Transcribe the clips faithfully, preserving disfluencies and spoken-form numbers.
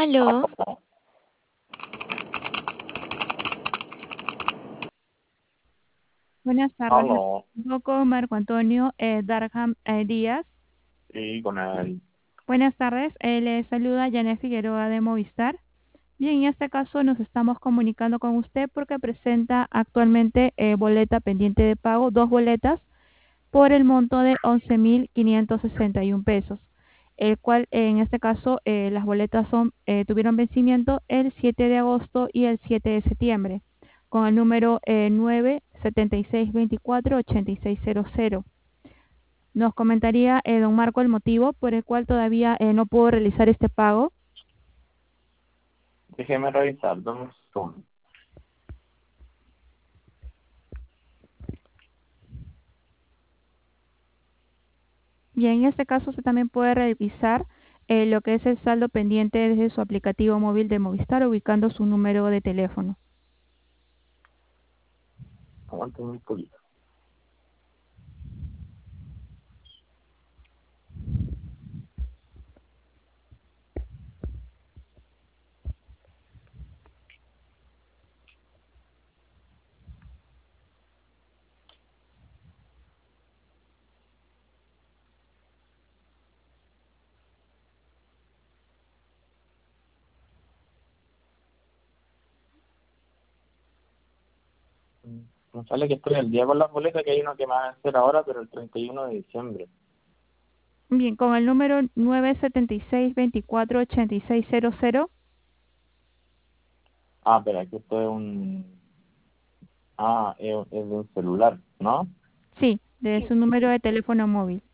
Aló, Buenas tardes, me Aló, comunico con Marco Antonio eh, Darham eh, Díaz. sí, con él. Buenas tardes, eh, le saluda Janet Figueroa de Movistar. Bien, en este caso nos estamos comunicando con usted porque presenta actualmente eh, boleta pendiente de pago, dos boletas por el monto de once mil quinientos sesenta y un pesos, el cual eh, en este caso eh, las boletas son, eh, tuvieron vencimiento el siete de agosto y el siete de septiembre, con el número eh, nueve setenta y seis veinticuatro ochenta y seis cero cero. Nos comentaría eh, don Marco el motivo por el cual todavía eh, no puedo realizar este pago. Déjeme revisar, dame un segundo. Y en este caso usted también puede revisar eh, lo que es el saldo pendiente desde su aplicativo móvil de Movistar ubicando su número de teléfono. Aguante un poquito. Me sale que estoy al día con las boletas, que hay una que me va a hacer ahora, pero el treinta y uno de diciembre. Bien, con el número nueve setenta y seis veinticuatro ochenta y seis cero cero. Ah, espera, que esto es un... Ah, es, es de un celular, ¿no? Sí, de su número de teléfono móvil.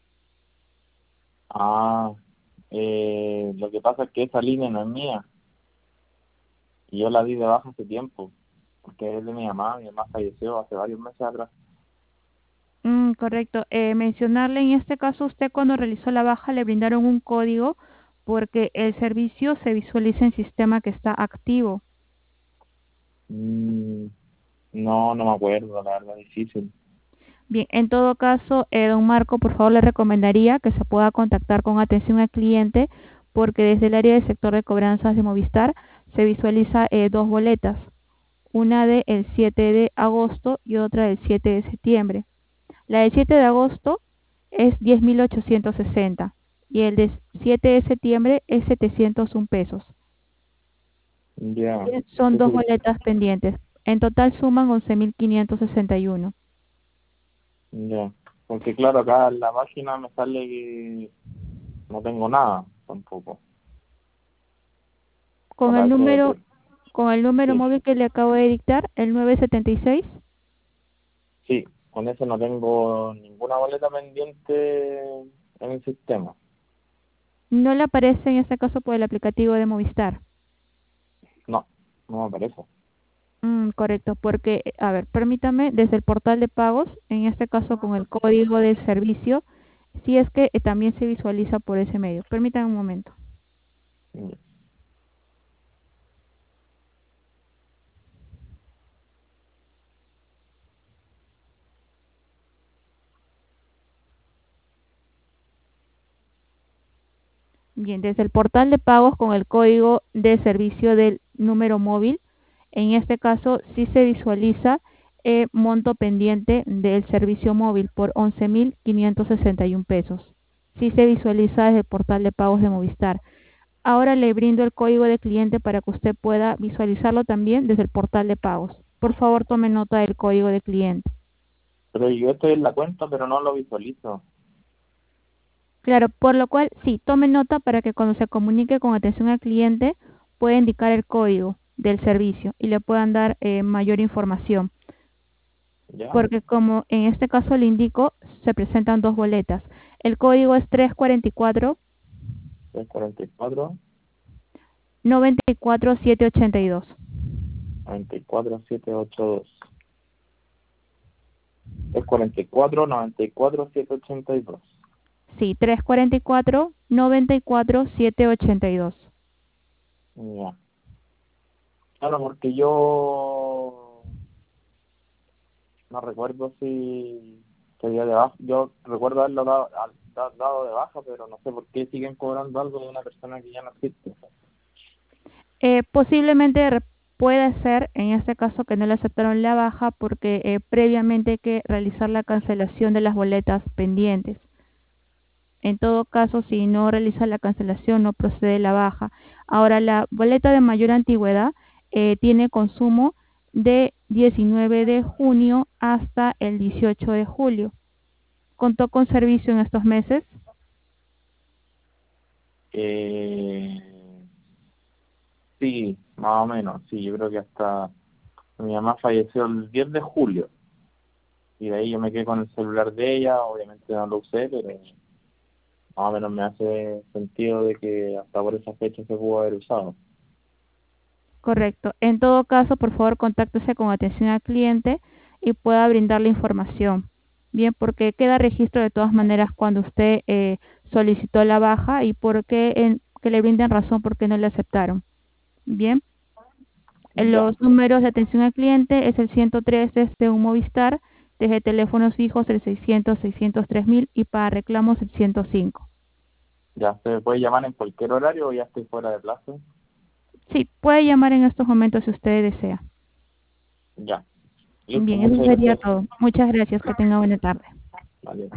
Ah, eh, lo que pasa es que esa línea no es mía. Y yo la di de baja hace tiempo, porque es de mi mamá. Mi mamá falleció hace varios meses atrás. Mm, correcto. Eh, mencionarle en este caso, usted cuando realizó la baja le brindaron un código porque el servicio se visualiza en sistema que está activo. Mm, no, no me acuerdo, la verdad, difícil. Bien, en todo caso, eh, don Marco, por favor le recomendaría que se pueda contactar con atención al cliente porque desde el área del sector de cobranzas de Movistar se visualiza eh, dos boletas, una del siete de agosto y otra del siete de septiembre. La del siete de agosto es diez mil ochocientos sesenta y el de siete de septiembre es setecientos un pesos. Ya. Son Sí, dos sí. boletas pendientes. En total suman once mil quinientos sesenta y uno. Ya, porque claro, acá en la página me sale que no tengo nada tampoco. Con el Para ese, número, con el número sí, móvil que le acabo de dictar, el nueve setenta y seis, sí, con ese no tengo ninguna boleta pendiente en el sistema. no le aparece en este caso por el aplicativo de Movistar. No, no me aparece. Mm, correcto, porque, a ver, permítame, desde el portal de pagos, en este caso con el código del servicio, si es que eh, también se visualiza por ese medio. Permítame un momento. Ya. Bien, desde el portal de pagos con el código de servicio del número móvil, en este caso sí se visualiza eh, monto pendiente del servicio móvil por once mil quinientos sesenta y un pesos. Sí se visualiza desde el portal de pagos de Movistar. Ahora le brindo el código de cliente para que usted pueda visualizarlo también desde el portal de pagos. Por favor, tome nota del código de cliente. Pero yo estoy en la cuenta, pero no lo visualizo. Claro, por lo cual, sí, tome nota para que cuando se comunique con atención al cliente pueda indicar el código del servicio y le puedan dar eh, mayor información. ¿Ya? Porque como en este caso le indico, se presentan dos boletas. El código es tres cuatro cuatro trescientos cuarenta y cuatro, nueve cuatro siete ocho dos. noventa y cuatro, setecientos ochenta y dos. trescientos cuarenta y cuatro, noventa y cuatro, setecientos ochenta y dos. Sí, tres cuatro cuatro nueve cuatro siete ocho dos. Ya. Claro, porque yo no recuerdo si sería de baja. Yo recuerdo haberlo dado, al- da- dado de baja, pero no sé por qué siguen cobrando algo de una persona que ya no existe. Eh, posiblemente re- puede ser, en este caso, que no le aceptaron la baja porque eh, previamente hay que realizar la cancelación de las boletas pendientes. En todo caso, si no realiza la cancelación, no procede la baja. Ahora, la boleta de mayor antigüedad eh, tiene consumo de diecinueve de junio hasta el dieciocho de julio. ¿Contó con servicio en estos meses? Eh, sí, más o menos, sí, yo creo que hasta mi mamá falleció el diez de julio y de ahí yo me quedé con el celular de ella, obviamente no lo usé, pero más o menos me hace sentido de que hasta por esa fecha se pudo haber usado. Correcto. En todo caso, por favor, contáctese con atención al cliente y pueda brindarle información. Bien, porque queda registro de todas maneras cuando usted eh, solicitó la baja y por qué en- que le brinden razón por qué no le aceptaron. Bien, en Ya, los números de atención al cliente es el ciento tres desde un Movistar, desde teléfonos fijos el seiscientos, seiscientos tres mil y para reclamos el ciento cinco. ya se puede llamar en cualquier horario o ya estoy fuera de plazo. Sí, puede llamar en estos momentos si usted desea. Ya, listo, Bien, eso muchas sería gracias. todo. Muchas gracias. Que tenga buena tarde. Vale.